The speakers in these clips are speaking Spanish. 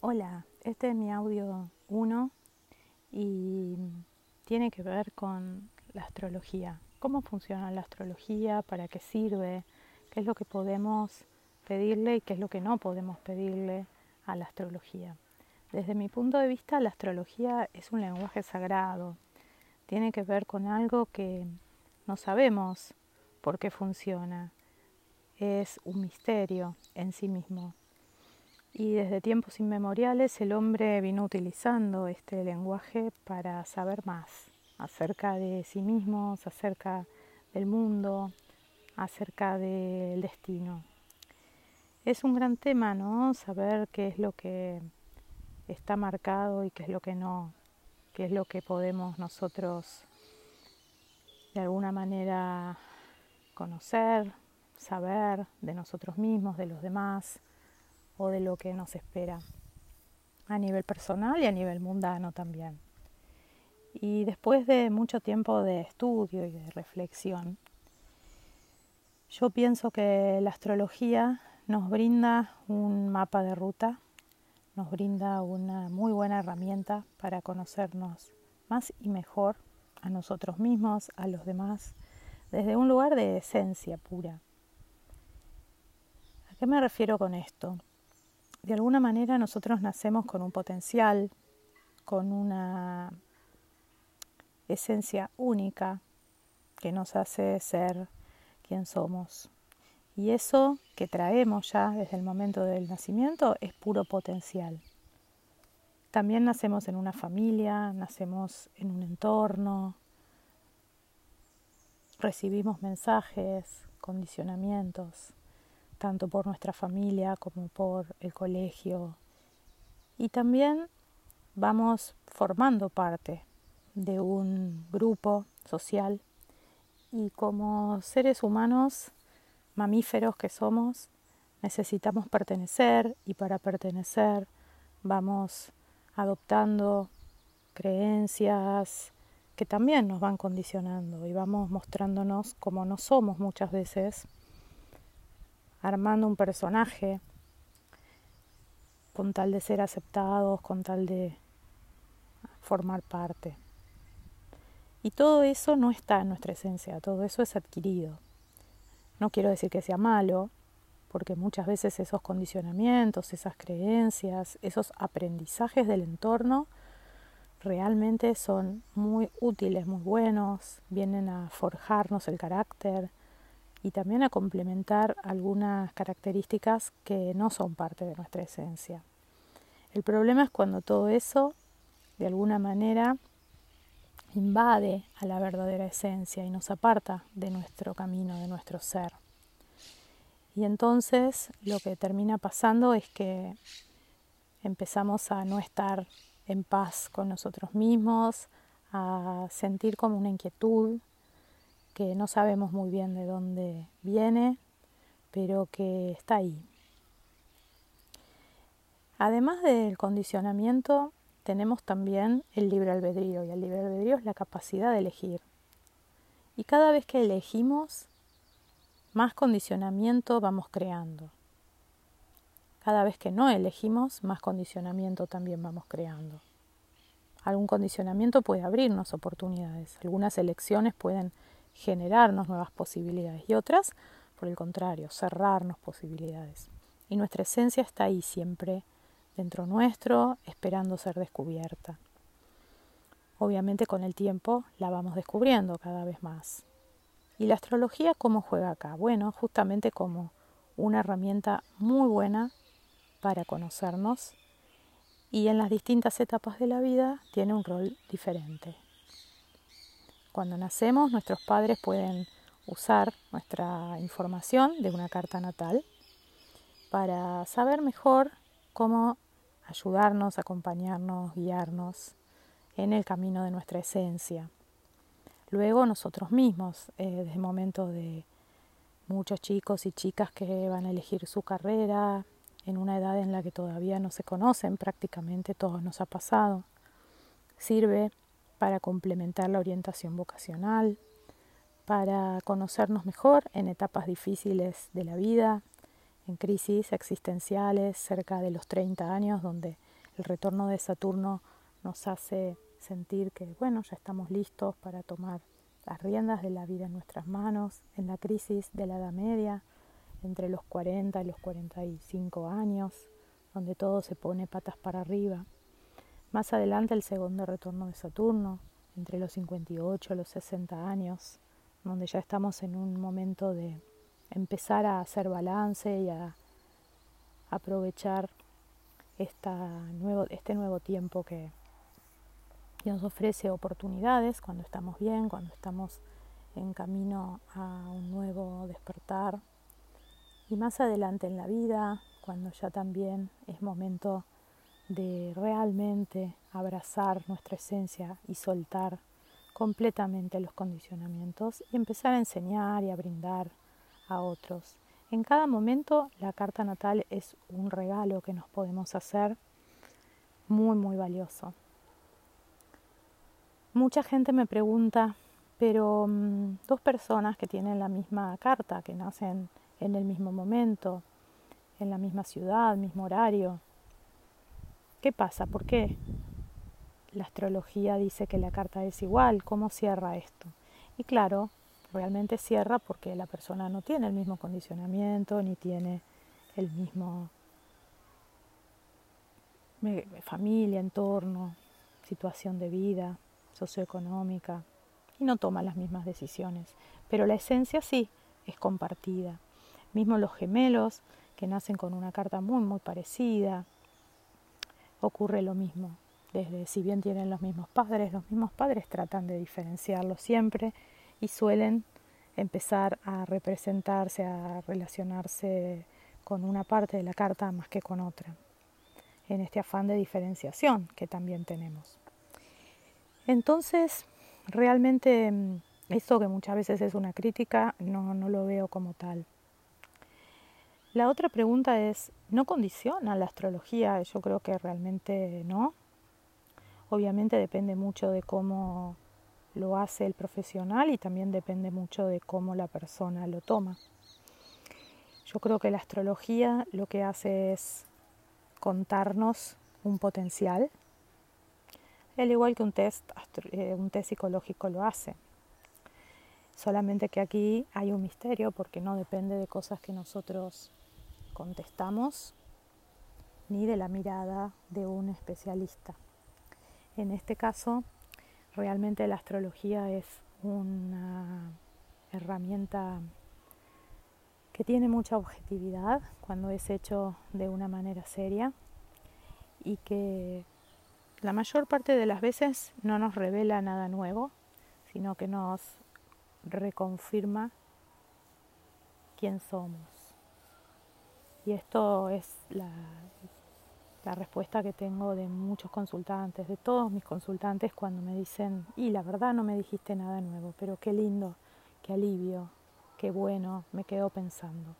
Hola, este es mi audio 1 y tiene que ver con la astrología. ¿Cómo funciona la astrología? ¿Para qué sirve? ¿Qué es lo que podemos pedirle y qué es lo que no podemos pedirle a la astrología? Desde mi punto de vista, la astrología es un lenguaje sagrado. Tiene que ver con algo que no sabemos por qué funciona. Es un misterio en sí mismo. Y desde tiempos inmemoriales el hombre vino utilizando este lenguaje para saber más acerca de sí mismos, acerca del mundo, acerca del destino. Es un gran tema, ¿no? Saber qué es lo que está marcado y qué es lo que no, qué es lo que podemos nosotros de alguna manera conocer, saber de nosotros mismos, de los demás o de lo que nos espera a nivel personal y a nivel mundano también. Y después de mucho tiempo de estudio y de reflexión, yo pienso que la astrología nos brinda un mapa de ruta, nos brinda una muy buena herramienta para conocernos más y mejor a nosotros mismos, a los demás, desde un lugar de esencia pura. ¿A qué me refiero con esto? De alguna manera nosotros nacemos con un potencial, con una esencia única que nos hace ser quien somos. Y eso que traemos ya desde el momento del nacimiento es puro potencial. También nacemos en una familia, nacemos en un entorno, recibimos mensajes, condicionamientos, tanto por nuestra familia como por el colegio. Y también vamos formando parte de un grupo social y como seres humanos, mamíferos que somos, necesitamos pertenecer y para pertenecer vamos adoptando creencias que también nos van condicionando y vamos mostrándonos como no somos muchas veces, armando un personaje con tal de ser aceptados, con tal de formar parte. Y todo eso no está en nuestra esencia, todo eso es adquirido. No quiero decir que sea malo, porque muchas veces esos condicionamientos, esas creencias, esos aprendizajes del entorno realmente son muy útiles, muy buenos, vienen a forjarnos el carácter y también a complementar algunas características que no son parte de nuestra esencia. El problema es cuando todo eso, de alguna manera, invade a la verdadera esencia y nos aparta de nuestro camino, de nuestro ser. Y entonces lo que termina pasando es que empezamos a no estar en paz con nosotros mismos, a sentir como una inquietud que no sabemos muy bien de dónde viene, pero que está ahí. Además del condicionamiento, tenemos también el libre albedrío, y el libre albedrío es la capacidad de elegir. Y cada vez que elegimos, más condicionamiento vamos creando. Cada vez que no elegimos, más condicionamiento también vamos creando. Algún condicionamiento puede abrirnos oportunidades, algunas elecciones pueden generarnos nuevas posibilidades y otras, por el contrario, cerrarnos posibilidades. Y nuestra esencia está ahí siempre, dentro nuestro, esperando ser descubierta. Obviamente con el tiempo la vamos descubriendo cada vez más. ¿Y la astrología cómo juega acá? Bueno, justamente como una herramienta muy buena para conocernos y en las distintas etapas de la vida tiene un rol diferente. Cuando nacemos, nuestros padres pueden usar nuestra información de una carta natal para saber mejor cómo ayudarnos, acompañarnos, guiarnos en el camino de nuestra esencia. Luego nosotros mismos, desde el momento de muchos chicos y chicas que van a elegir su carrera en una edad en la que todavía no se conocen, prácticamente todos nos ha pasado, sirve para complementar la orientación vocacional, para conocernos mejor en etapas difíciles de la vida, en crisis existenciales cerca de los 30 años, donde El retorno de Saturno nos hace sentir que, bueno, ya estamos listos para tomar las riendas de la vida en nuestras manos, en la crisis de la Edad Media, entre los 40 y los 45 años, donde todo se pone patas para arriba. Más adelante el segundo retorno de Saturno, entre los 58 y los 60 años, donde ya estamos en un momento de empezar a hacer balance y a aprovechar este nuevo tiempo que nos ofrece oportunidades cuando estamos bien, cuando estamos en camino a un nuevo despertar. Y más adelante en la vida, cuando ya también es momento de realmente abrazar nuestra esencia y soltar completamente los condicionamientos y empezar a enseñar y a brindar a otros. En cada momento la carta natal es un regalo que nos podemos hacer muy, muy valioso. Mucha gente me pregunta, pero dos personas que tienen la misma carta, que nacen en el mismo momento, en la misma ciudad, mismo horario, ¿qué pasa? ¿Por qué la astrología dice que la carta es igual? ¿Cómo cierra esto? Y claro, realmente cierra porque la persona no tiene el mismo condicionamiento, ni tiene el mismo familia, entorno, situación de vida, socioeconómica, y no toma las mismas decisiones. Pero la esencia sí es compartida. Mismo los gemelos, que nacen con una carta muy, muy parecida, ocurre lo mismo. Desde si bien tienen los mismos padres tratan de diferenciarlos siempre y suelen empezar a representarse, a relacionarse con una parte de la carta más que con otra, en este afán de diferenciación que también tenemos. Entonces, realmente esto que muchas veces es una crítica, no lo veo como tal. La otra pregunta es, ¿no condiciona la astrología? Yo creo que realmente no. Obviamente depende mucho de cómo lo hace el profesional y también depende mucho de cómo la persona lo toma. Yo creo que la astrología lo que hace es contarnos un potencial, al igual que un test psicológico lo hace. Solamente que aquí hay un misterio porque no depende de cosas que nosotros contestamos ni de la mirada de un especialista. En este caso, realmente la astrología es una herramienta que tiene mucha objetividad cuando es hecho de una manera seria y que la mayor parte de las veces no nos revela nada nuevo, sino que nos reconfirma quién somos. Y esto es la respuesta que tengo de muchos consultantes, de todos mis consultantes cuando me dicen, y la verdad no me dijiste nada nuevo, pero qué lindo, qué alivio, qué bueno, me quedo pensando.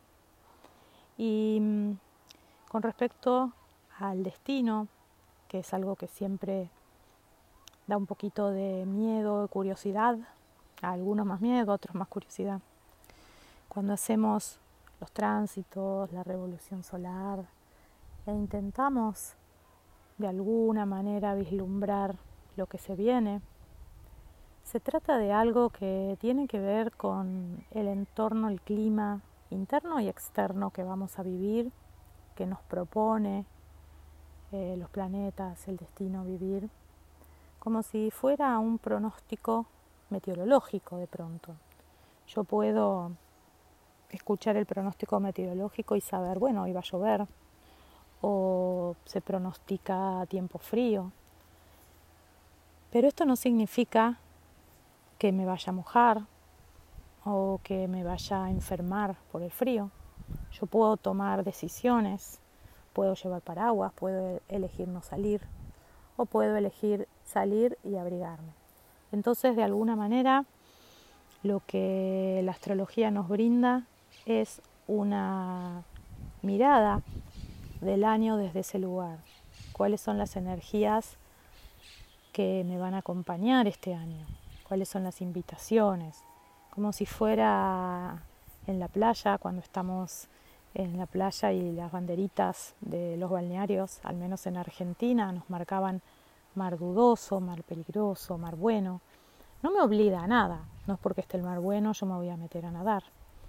Y con respecto al destino, que es algo que siempre da un poquito de miedo, de curiosidad, a algunos más miedo, a otros más curiosidad. Cuando hacemos los tránsitos, la revolución solar, e intentamos de alguna manera vislumbrar lo que se viene, se trata de algo que tiene que ver con el entorno, el clima interno y externo que vamos a vivir, que nos propone los planetas, el destino vivir, como si fuera un pronóstico meteorológico de pronto. Yo puedo escuchar el pronóstico meteorológico y saber, bueno, hoy va a llover, o se pronostica tiempo frío. Pero esto no significa que me vaya a mojar o que me vaya a enfermar por el frío. Yo puedo tomar decisiones, puedo llevar paraguas, puedo elegir no salir o puedo elegir salir y abrigarme. Entonces, de alguna manera, lo que la astrología nos brinda es una mirada del año desde ese lugar. ¿Cuáles son las energías que me van a acompañar este año? ¿Cuáles son las invitaciones? Como si fuera en la playa cuando estamos en la playa y las banderitas de los balnearios, al menos en Argentina, nos marcaban mar dudoso, mar peligroso, mar bueno. No me obliga a nada, no es porque esté el mar bueno yo me voy a meter a nadar,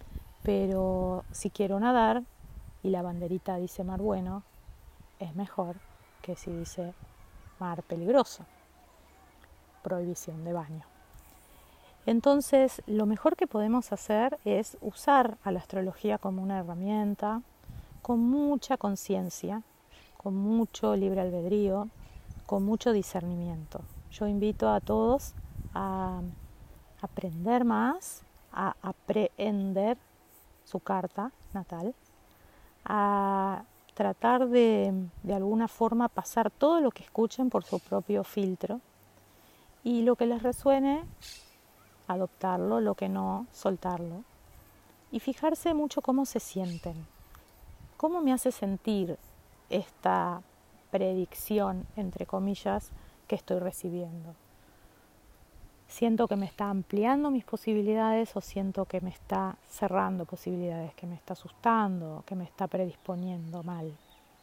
pero si quiero nadar y la banderita dice mar bueno, es mejor que si dice mar peligroso, prohibición de baño. Entonces, lo mejor que podemos hacer es usar a la astrología como una herramienta, con mucha conciencia, con mucho libre albedrío, con mucho discernimiento. Yo invito a todos a aprender más, a aprehender su carta natal, a tratar de alguna forma pasar todo lo que escuchen por su propio filtro y lo que les resuene, adoptarlo, lo que no, soltarlo. Y fijarse mucho cómo se sienten, cómo me hace sentir esta predicción, entre comillas, que estoy recibiendo. Siento que me está ampliando mis posibilidades o siento que me está cerrando posibilidades, que me está asustando, que me está predisponiendo mal.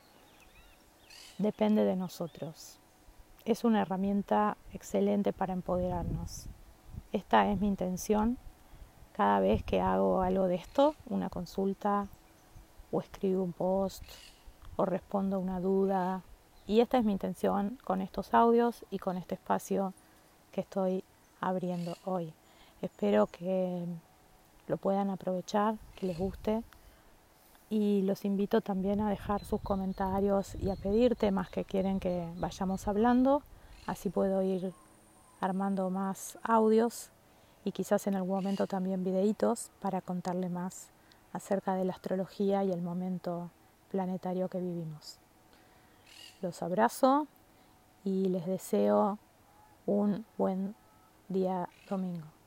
Depende de nosotros. Es una herramienta excelente para empoderarnos. Esta es mi intención cada vez que hago algo de esto, una consulta o escribo un post o respondo a una duda. Y esta es mi intención con estos audios y con este espacio que estoy abriendo hoy. Espero que lo puedan aprovechar, que les guste y los invito también a dejar sus comentarios y a pedir temas que quieren que vayamos hablando, así puedo ir armando más audios y quizás en algún momento también videitos para contarle más acerca de la astrología y el momento planetario que vivimos. Los abrazo y les deseo un buen día domingo.